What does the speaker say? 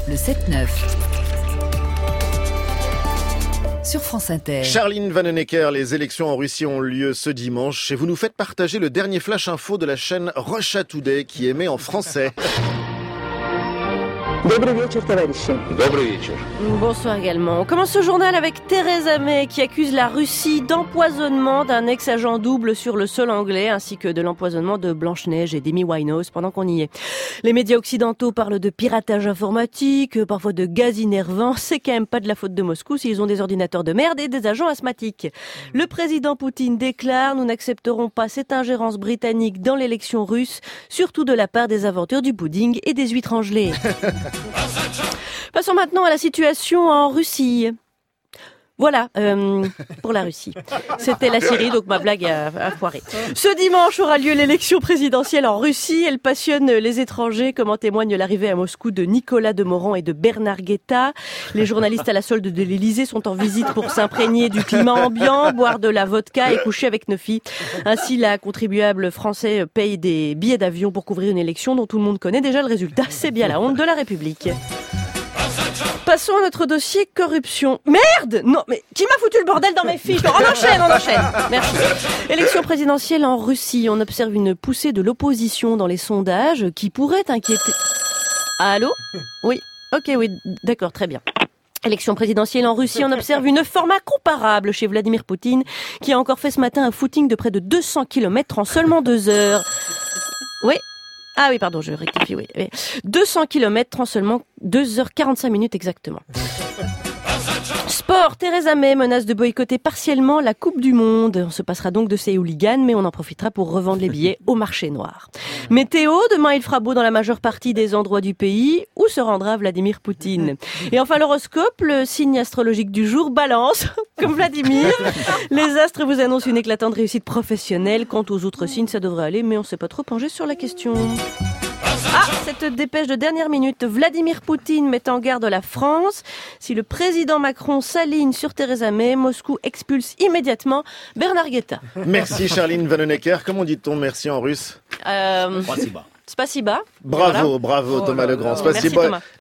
Le 7-9. Sur France Inter. Charline Vanhoenacker, les élections en Russie ont lieu ce dimanche et vous nous faites partager le dernier flash info de la chaîne Russia Today qui émet en français. Bonsoir également. On commence ce journal avec Theresa May qui accuse la Russie d'empoisonnement d'un ex-agent double sur le sol anglais ainsi que de l'empoisonnement de Blanche-Neige et d'Amy Winehouse pendant qu'on y est. Les médias occidentaux parlent de piratage informatique, parfois de gaz innervant. C'est quand même pas de la faute de Moscou s'ils ont des ordinateurs de merde et des agents asthmatiques. Le président Poutine déclare: nous n'accepterons pas cette ingérence britannique dans l'élection russe, surtout de la part des inventeurs du pudding et des huîtres en gelée. Passons maintenant à la situation en Russie. Voilà, pour la Russie. C'était la Syrie, donc ma blague a foiré. Ce dimanche aura lieu l'élection présidentielle en Russie. Elle passionne les étrangers, comme en témoigne l'arrivée à Moscou de Nicolas Demorand et de Bernard Guetta. Les journalistes à la solde de l'Élysée sont en visite pour s'imprégner du climat ambiant, boire de la vodka et coucher avec nos filles. Ainsi, la contribuable français paye des billets d'avion pour couvrir une élection dont tout le monde connaît déjà le résultat. C'est bien la honte de la République. Passons à notre dossier corruption. Merde! Non, mais qui m'a foutu le bordel dans mes fiches? On enchaîne. Merci. Élection présidentielle en Russie. On observe une poussée de l'opposition dans les sondages qui pourrait inquiéter... Allô? Oui. Ok, oui. D'accord, très bien. Élection présidentielle en Russie, on observe une format comparable chez Vladimir Poutine, qui a encore fait ce matin un footing de près de 200 km en seulement 2 heures. Oui. Ah oui, pardon, je rectifie, oui. 200 km en seulement 2h45 minutes exactement. Sport, Theresa May menace de boycotter partiellement la Coupe du Monde. On se passera donc de ces hooligans, mais on en profitera pour revendre les billets au marché noir. Météo, demain il fera beau dans la majeure partie des endroits du pays. Où se rendra Vladimir Poutine? Et enfin l'horoscope, le signe astrologique du jour, Balance, comme Vladimir. Les astres vous annoncent une éclatante réussite professionnelle. Quant aux autres signes, ça devrait aller, mais on ne s'est pas trop penché sur la question. Ah, cette dépêche de dernière minute. Vladimir Poutine met en garde la France. Si le président Macron s'aligne sur Theresa May, Moscou expulse immédiatement Bernard Guetta. Merci Charline Vanhoenacker. Comment dit-on merci en russe? Spasiba. Bravo Thomas Legrand. Merci Thomas.